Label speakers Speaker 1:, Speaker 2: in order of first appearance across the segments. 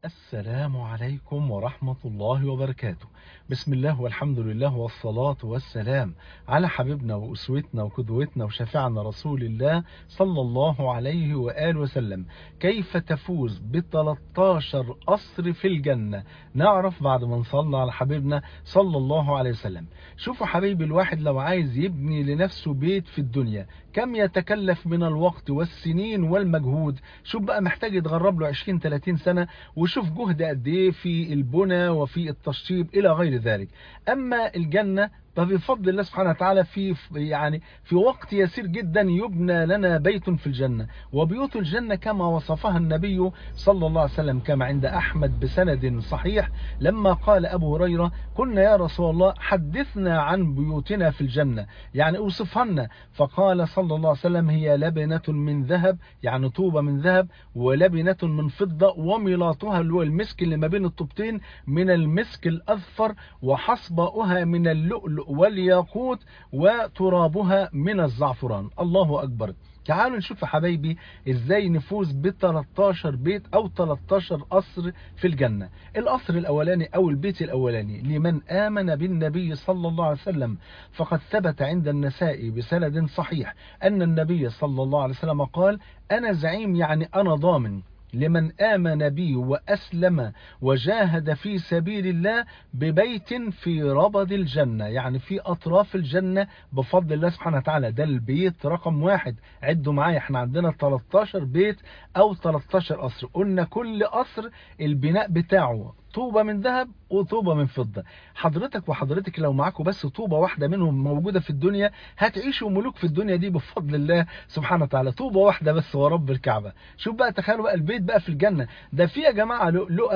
Speaker 1: السلام عليكم ورحمة الله وبركاته. بسم الله والحمد لله والصلاة والسلام على حبيبنا وأسوتنا وقدوتنا وشفيعنا رسول الله صلى الله عليه وآله وسلم. كيف تفوز ب13 قصر في الجنة؟ نعرف بعد ما نصلى على حبيبنا صلى الله عليه وسلم. شوفوا حبيبي، الواحد لو عايز يبني لنفسه بيت في الدنيا كم يتكلف من الوقت والسنين والمجهود. شوف بقى، محتاج يتغرب له 20-30 سنة، وشوف جهد قد ايه في البنى وفي التشطيب الى غير ذلك. اما الجنة فبفضل الله سبحانه وتعالى في وقت يسير جدا يبنى لنا بيت في الجنة. وبيوت الجنة كما وصفها النبي صلى الله عليه وسلم كما عند أحمد بسند صحيح، لما قال أبو هريرة: كنا يا رسول الله حدثنا عن بيوتنا في الجنة، يعني اوصفها لنا. فقال صلى الله عليه وسلم: هي لبنة من ذهب، يعني طوبة من ذهب، ولبنة من فضة، وملاطها اللي هو المسك اللي ما بين الطوبتين من المسك الأذفر، وحصباؤها من اللؤلؤ والياقوت، وترابها من الزعفران. الله أكبر. تعالوا نشوف يا حبايبي ازاي نفوز ب13 بيت او 13 قصر في الجنة. القصر الاولاني او البيت الاولاني لمن امن بالنبي صلى الله عليه وسلم، فقد ثبت عند النسائي بسند صحيح ان النبي صلى الله عليه وسلم قال: انا زعيم، يعني انا ضامن لمن آمن بي وأسلم وجاهد في سبيل الله ببيت في ربض الجنة، يعني في أطراف الجنة بفضل الله سبحانه وتعالى. ده البيت رقم 1. عدوا معايا، احنا عندنا 13 بيت أو 13 قصر. قلنا كل قصر البناء بتاعه طوبة من ذهب وطوبة من فضة. حضرتك وحضرتك لو معاكم بس طوبة واحدة منهم موجودة في الدنيا هتعيشوا ملوك في الدنيا دي بفضل الله سبحانه وتعالى. طوبة واحدة بس ورب الكعبة. شوف بقى، تخيلوا بقى البيت بقى في الجنة ده فيه يا جماعة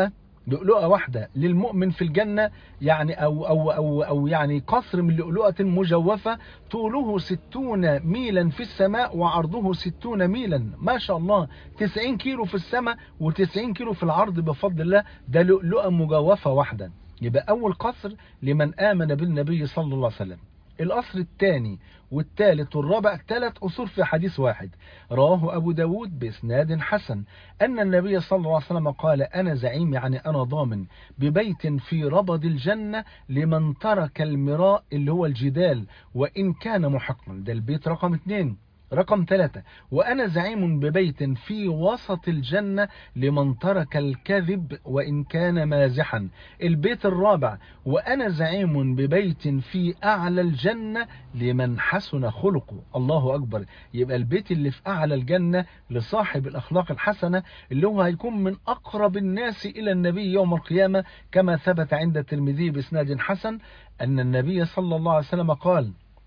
Speaker 1: لؤلؤة واحدة للمؤمن في الجنة، يعني أو يعني قصر من لؤلؤة مجوفة طوله 60 ميلا في السماء وعرضه 60 ميلا، ما شاء الله. 90 كيلو في السماء و90 كيلو في العرض بفضل الله. ده لؤلؤة مجوفة واحدة. يبقى أول قصر لمن آمن بالنبي صلى الله عليه وسلم. القصر الثاني والثالث والرابع 3 قصور في حديث واحد، رواه أبو داود بإسناد حسن أن النبي صلى الله عليه وسلم قال: أنا زعيم، يعني أنا ضامن ببيت في ربض الجنة لمن ترك المراء اللي هو الجدال وإن كان محقا. ده البيت رقم 2. رقم 3: وأنا زعيم ببيت في وسط الجنة لمن ترك الكذب وإن كان مازحا. البيت الرابع: وأنا زعيم ببيت في أعلى الجنة لمن حسن خلقه. الله أكبر. يبقى البيت اللي في أعلى الجنة لصاحب الأخلاق الحسنة، اللي هو هيكون من أقرب الناس إلى النبي يوم القيامة، كما ثبت عند الترمذي بإسناد حسن أن النبي صلى الله عليه وسلم قال: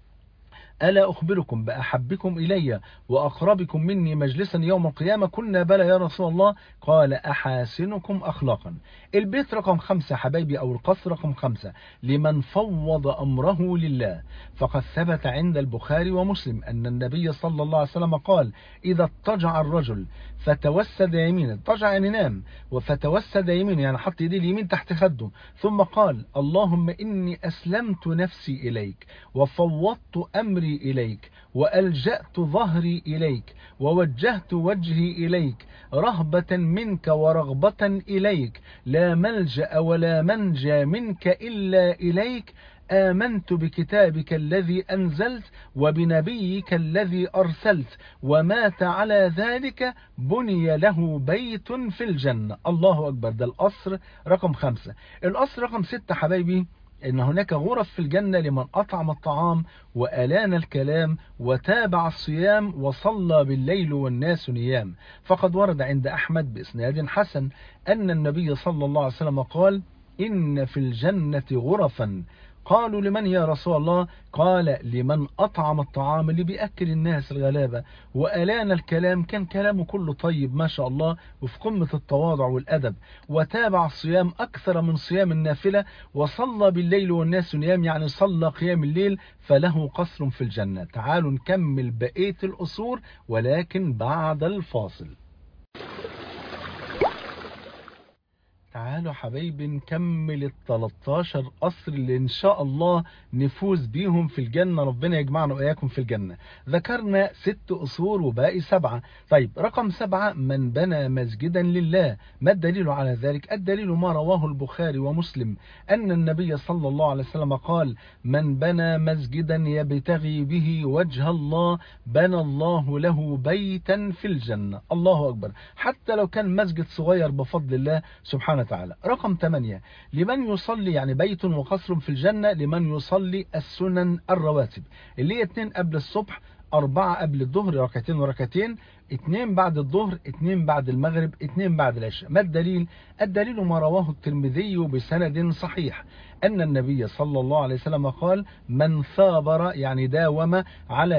Speaker 1: ألا أخبركم بأحبكم إلي وأقربكم مني مجلسا يوم القيامة؟ قلنا: بلى يا رسول الله. قال: أحاسنكم أخلاقا. البيت رقم 5 حبايبي، أو القصر رقم 5 لمن فوض أمره لله، فقد ثبت عند البخاري ومسلم أن النبي صلى الله عليه وسلم قال: إذا اضطجع الرجل فتوسد يمينه، اضطجع يعني نام، وفتوسد يمينه يعني حط يديه اليمين تحت خده، ثم قال: اللهم إني أسلمت نفسي إليك وفوضت أمري إليك وألجأت ظهري إليك ووجهت وجهي إليك رهبة منك ورغبة إليك، لا ملجأ ولا منجى منك إلا إليك، آمنت بكتابك الذي أنزلت وبنبيك الذي أرسلت، ومات على ذلك بني له بيت في الجنة. الله أكبر. ده القصر رقم 5. القصر رقم 6 حبايبي: إن هناك غرف في الجنة لمن أطعم الطعام وألان الكلام وتابع الصيام وصلى بالليل والناس نيام. فقد ورد عند أحمد بإسناد حسن أن النبي صلى الله عليه وسلم قال: إن في الجنة غرفا. قالوا: لمن يا رسول الله؟ قال: لمن أطعم الطعام، اللي بيأكل الناس الغلابة، وألان الكلام، كان كلامه كله طيب ما شاء الله وفي قمة التواضع والأدب، وتابع الصيام أكثر من صيام النافلة، وصلى بالليل والناس نيام، يعني صلى قيام الليل، فله قصر في الجنة. تعالوا نكمل بقية القصور ولكن بعد الفاصل. تعالوا حبايبي نكمل ال 13 قصر اللي ان شاء الله نفوز بيهم في الجنة، ربنا يجمعنا واياكم في الجنة. ذكرنا 6 قصور وباقي 7. طيب رقم 7: من بنى مسجدا لله. ما الدليل على ذلك؟ الدليل ما رواه البخاري ومسلم ان النبي صلى الله عليه وسلم قال: من بنى مسجدا يبتغي به وجه الله بنى الله له بيتا في الجنة. الله اكبر. حتى لو كان مسجد صغير بفضل الله سبحانه وتعالى. رقم 8: لمن يصلي، يعني بيت وقصر في الجنة لمن يصلي السنن الرواتب، اللي هي 2 قبل الصبح، 4 قبل الظهر ركعتين وركعتين، 2 بعد الظهر، 2 بعد المغرب، 2 بعد العشاء. ما الدليل؟ الدليل ما رواه الترمذي بسند صحيح أن النبي صلى الله عليه وسلم قال: من ثابر، يعني داوم على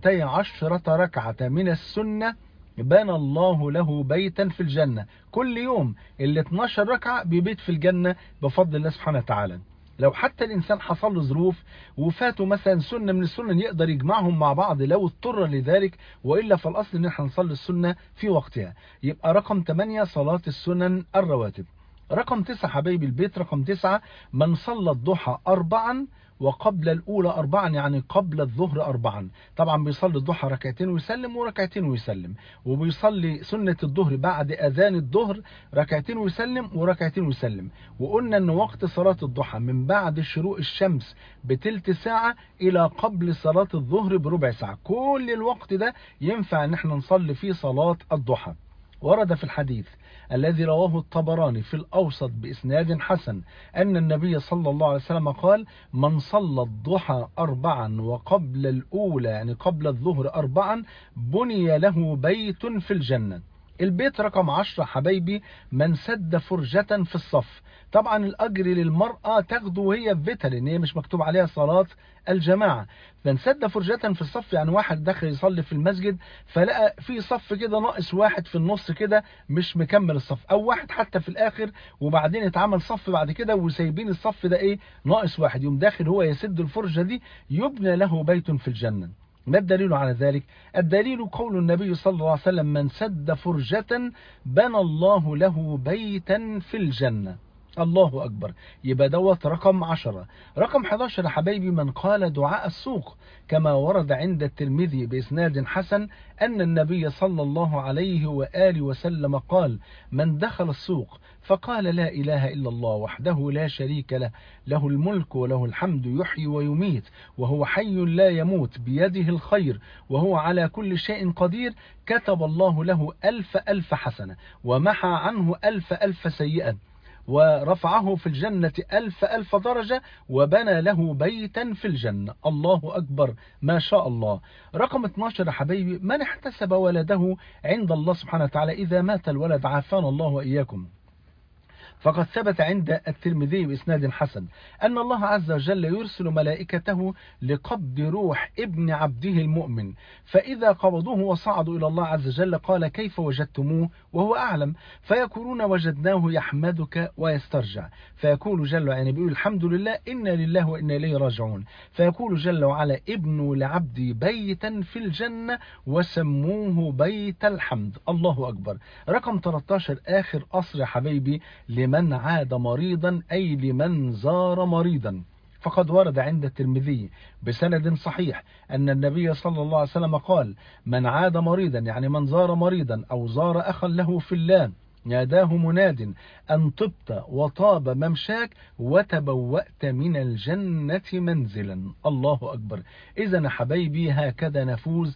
Speaker 1: 12 ركعة من السنة بنى الله له بيتا في الجنة. كل يوم ال 12 ركعة ببيت في الجنة بفضل الله سبحانه وتعالى. لو حتى الإنسان حصل له ظروف وفاته مثلا سنة من السنن يقدر يجمعهم مع بعض لو اضطر لذلك، وإلا فالأصل إن احنا نصلي السنة في وقتها. يبقى رقم 8 صلاة السنن الرواتب. رقم 9 حبايبي البيت، رقم 9: من صلى الضحى 4 وقبل الأولى 4، يعني قبل الظهر 4. طبعا بيصلي الضحى ركعتين ويسلم وركعتين ويسلم، وبيصلي سنة الظهر بعد أذان الظهر ركعتين ويسلم وركعتين ويسلم. وقلنا أن وقت صلاة الضحى من بعد شروق الشمس بتلت ساعة إلى قبل صلاة الظهر بربع ساعة. كل الوقت ده ينفع أن احنا نصلي فيه صلاة الضحى. ورد في الحديث الذي رواه الطبراني في الأوسط بإسناد حسن أن النبي صلى الله عليه وسلم قال: من صلى الضحى 4 وقبل الأولى، يعني قبل الظهر 4، بني له بيت في الجنة. البيت رقم 10 حبايبي: من سد فرجة في الصف. طبعا الأجر للمرأة تاخده وهي في بيتها، لأن هي مش مكتوب عليها صلاة الجماعة. من سد فرجة في الصف يعني واحد دخل يصلي في المسجد فلقى في صف كده ناقص واحد في النص كده مش مكمل الصف، أو واحد حتى في الآخر وبعدين اتعمل صف بعد كده وسايبين الصف ده إيه ناقص واحد، يوم داخل هو يسد الفرجة دي يبنى له بيت في الجنة. ما الدليل على ذلك؟ الدليل قول النبي صلى الله عليه وسلم: من سد فرجة بنى الله له بيتا في الجنة. الله أكبر. يبقى دوت رقم 10. رقم 11 يا حبايبي: من قال دعاء السوق، كما ورد عند الترمذي بإسناد حسن أن النبي صلى الله عليه وآله وسلم قال: من دخل السوق فقال لا إله إلا الله وحده لا شريك له، له الملك وله الحمد يحيي ويميت وهو حي لا يموت بيده الخير وهو على كل شيء قدير، كتب الله له 1000 حسنة ومحى عنه 1000 سيئة ورفعه في الجنة 1000 درجة وبنى له بيتا في الجنة. الله أكبر ما شاء الله. رقم 12 يا حبيبي: من احتسب ولده عند الله سبحانه وتعالى إذا مات الولد، عافانا الله وإياكم، فقد ثبت عند الترمذي بإسناد حسن أن الله عز وجل يرسل ملائكته لقبض روح ابن عبده المؤمن، فإذا قبضوه وصعدوا إلى الله عز وجل قال: كيف وجدتموه وهو أعلم؟ فيقولون: وجدناه يحمدك ويسترجع. فيقول جل وعلا، يعني بيقول الحمد لله إنا لله وإنا إليه راجعون. فيقول جل وعلا: ابنوا لعبدي بيتا في الجنة وسموه بيت الحمد. الله أكبر. رقم 13 آخر قصر يا حبيبي: لمن عاد مريضا، أي لمن زار مريضا. فقد ورد عند الترمذي بسند صحيح أن النبي صلى الله عليه وسلم قال: من عاد مريضا، يعني من زار مريضا أو زار أخا له في الله، ناداه مناد أن طبت وطاب ممشاك وتبوأت من الجنة منزلا. الله أكبر. إذن حبايبي هكذا نفوز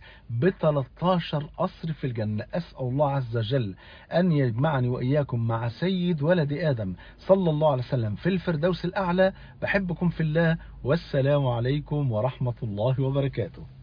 Speaker 1: ب13 قصر في الجنة. أسأل الله عز وجل أن يجمعني وإياكم مع سيد ولد آدم صلى الله عليه وسلم في الفردوس الأعلى. بحبكم في الله، والسلام عليكم ورحمة الله وبركاته.